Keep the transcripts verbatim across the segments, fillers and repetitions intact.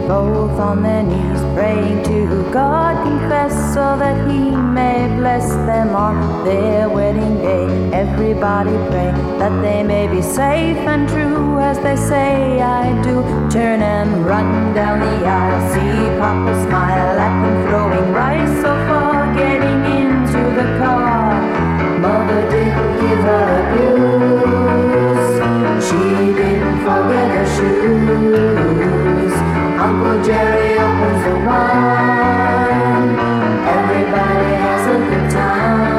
both on their knees, praying to God, confess so that He may bless them on their wedding day. Everybody pray that they may be safe and true, as they say I do. Turn and run down the aisle, see Papa smile at them throwing rice so far, getting into the car. Mother didn't give her blues, she didn't forget her shoes. Uncle Jerry opens the wine, everybody has a good time.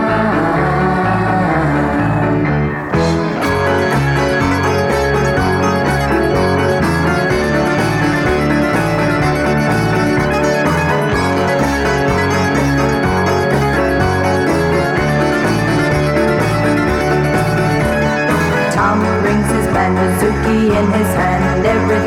Tom brings his banjo in his hand, everything